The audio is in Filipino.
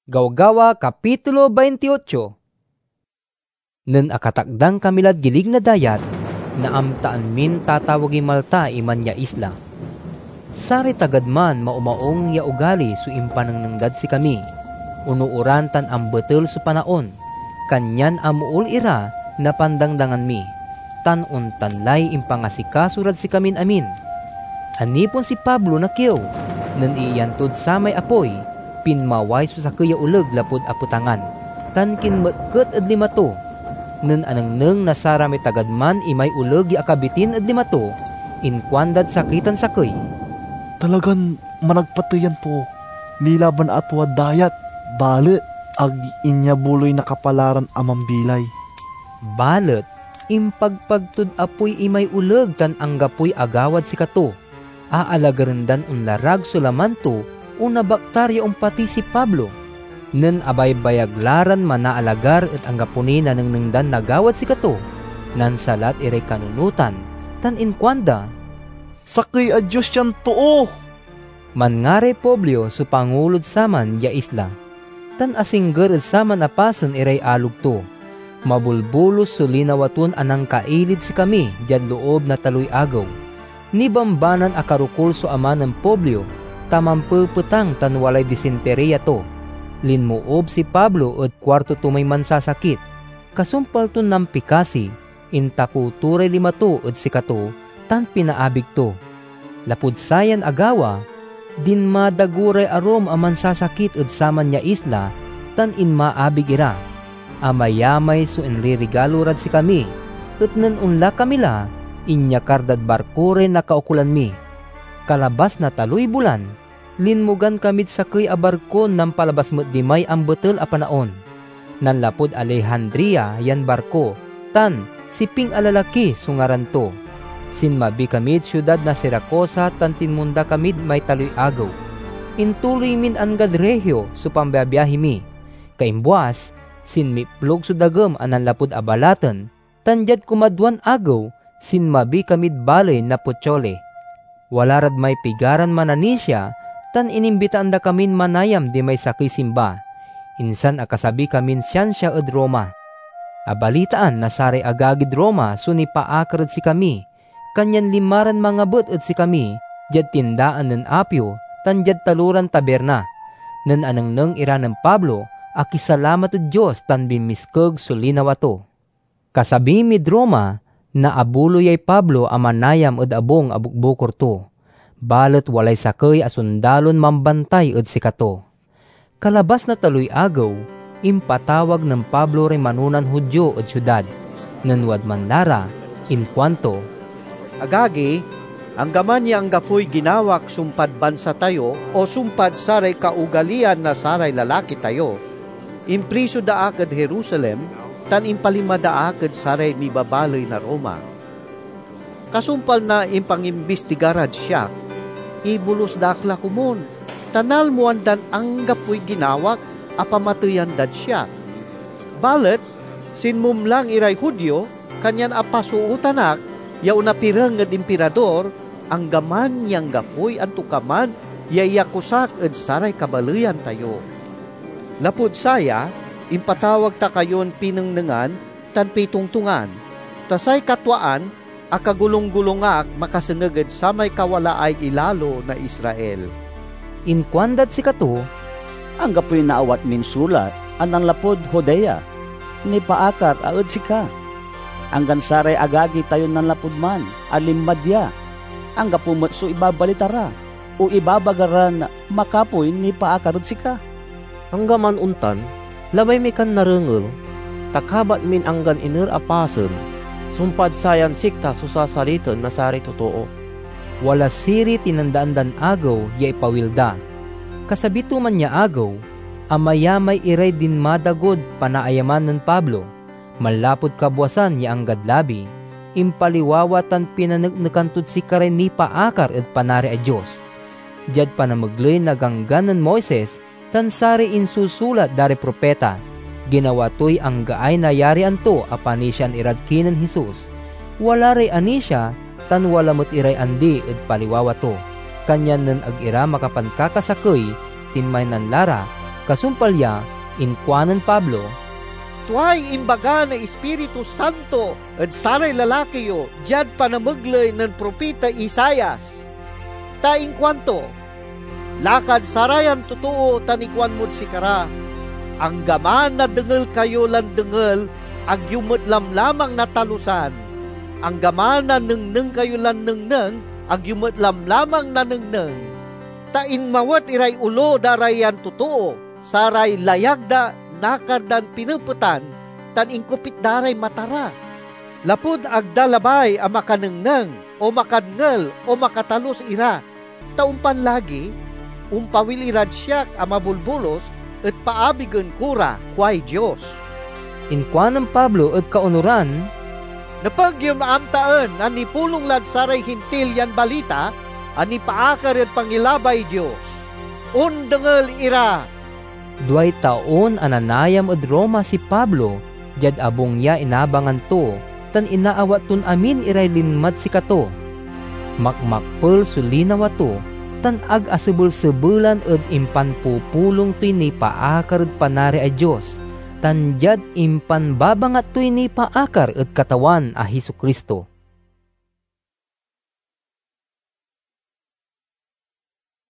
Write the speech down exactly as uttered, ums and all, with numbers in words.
Gawgawa Kapitulo twenty-eight. Nen akatakdang kamilad gilig na dayat, naamtaan min tatawagi Malta iman ya isla. Sari tagad man maumaong ya ugali su impanangnangdad si kami. Unuuran tan ang betul su panaon. Kanyan amuul ira na pandangdangan mi. Tan untan lay impangasika surad si kamin amin. Anipon si Pablo na kiyo, nen iyantod sa may apoy, pinmaway su sa kaya uleg lapod aputangan. Tan kinmetket ed limato. Nen anangneng nasara may tagadman imay uleg ya akabitin ed limato, inkwandad sakitan sakay. Talagan managpatayan po, nilaban atwa dayat, balet, ag inya buloy nakapalaran amang bilay. Balet, impagpagtud apoy imay uleg tan anggapoy agawad si kato. Aalagarendan unlarag sulamanto, una baktarya umpati si Pablo. Nen abay bayaglaran manaalagar at anggapuni na nangnangdan nagawad si kato. Nan salat ire kanunutan, tan inkwanda. Sakay a Diyos yan too! Mangare Publio su pangulod saman ya isla. Tan asingger at saman apasan iray alog to. Mabulbulos su linawaton anang kailid si kami dyan loob na taloy agaw. Nibambanan akarukul su ama ng Publio, tamampuputang tan walay disenteriya to. Linmuob si Pablo at kwarto tumay mansasakit. Kasumpal to ng pikasi, intaputuray limato at sikato, tan pinaabig to. Lapud sayan agawa, din madaguray arom aman sasakit at saman niya isla, tan inmaabig ira. Amayamay so inririgalo rad si kami, at nan unla kamila, inya kardad barkore na kaukulan mi. Kalabas na taloy bulan, linmugan kamit sakay a barko ng palabas mo't dimay ang betel a panaon. Nanlapod Alejandria yan barko, tan siping alalaki sungaran to. Sinmabi kamid syudad na Siracosa tan tinmunda kamid may taloy agaw. Intuloy min angad Regio so pambabiyahi mi. Kaimbuas, sinmiplog so dagem anan lapod abalatan, tan jad kumadwan agaw, sinmabi kamid balay na Puchole. Wala rad may pigaran mananisya, tan inimbitaan da kamin manayam di may sakay simba. Insan akasabi kamin siyansya ed Roma. Abalitaan na sari agagid Roma suni paakarad si kami. Kanyan limaran mga but ed si kami, jad tindaan ng apyo, tan jad taluran taberna. Nen anangneng ira ng Pablo, akisalamat ed Diyos tan bimiskeg sulinawato. Kasabi mid Roma, na abuloy ay Pablo amanayam ed abong abukbukor to. Balet walay sakay asundalon mambantay ed sikato. Kalabas na taloy agaw, impatawag ng Pablo rin manunan Hudyo ed syudad. Nanwad manlara, inkwanto, Agagi, ang gaman niya ang gapoy ginawak sumpad bansa tayo o sumpad saray kaugalian na saray lalaki tayo. Impriso da akad Jerusalem, tan impalima da akad saray mibabaloy na Roma. Kasumpal na impangimbistigarad siya, ibulos dakla kumon, tanal muandan ang gapoy ginawak, apamatayan dad siya. Balet, sinmumlang iray Hudyo, kanyan apasuutanak, yaw na pirang ngad emperador, ang gaman niyang gapoy antukaman, yayakusak ed saray kabaluyan tayo. Lapud saya, impatawag ta kayon pinengnengan, tan pitungtungan, tasay katwaan, akagulong-gulongak makasengeged sa may kawalaay ilalo na Israel. Inkwandad si kato, ang gapoy naawat min sulat, anang lapod Hodea, ni paakar aud sika. Ang gansaray agagi tayo ng lapod man, alimmadya. Ang gapumat so ibabalitara, o ibabagaran makapoy ni paakar aud sika. Ang gaman untan, labay mi kan narengel, takabat min anggan iner apasen, sumpad sayan sikta susasalitan na sari totoo. Wala siri tinandaan dan agaw ya ipawilda. Kasabito man niya agaw, amayamay iray din madagod panaayaman ng Pablo. Malapod kabuasan niya ang gadlabi, impaliwawatan pinanagnakantud si kare ni paakar at panari a Diyos. Jad panamaglay naganggan ng Moises, tan sari insusulat dari propeta, ginawatoy ang gaay na yari anto apanisyan iradkinan Jesus. Wala ray anisya, tan wala mo't iray andi ed paliwawato. Kanyan nan ag-ira makapankakasakay, tinmay nan lara, Kasumpalya, inkuanan Pablo, Tuay imbaga na Espiritu Santo at saray lalaki yo, jad panamaglay ng propeta Isayas. Ta inkwanto, lakad sarayan totoo tanikwan mo't sikara. Ang gaman na dengal kayo lan dengal, ag yumot lam lamang natalusan. Ang gaman na nengneng kayo lan nengneng, ag yumot lam lamang na nengneng. Ta inmawat iray ulo darayan totoo, saray layagda nakardan pinuputan, tan inkupit daray matara. Lapud agdalabay a makanengneng, o makadngel, o makatalos ira. Taumpan lagi, umpawil irad siyak a mabulbulos, at paabigan kura, kway Diyos. inkuanan Pablo at kaunuran, Napag yung maamtaan, ani pulong lad saray hintil yan balita, ani paakar at pangilabay Diyos. Undangel ira, duay taon ananayam od Roma si Pablo, jad abong ya inabangan to, tan inaawat tun amin iray linmat si kato. Makmakpel sulinawa to, tan ag asubul-subulan ed impan pupulong tuy ni paakar ed panari a Diyos, tan jad impan babangat tuy ni paakar ed katawan a Hesu Kristo.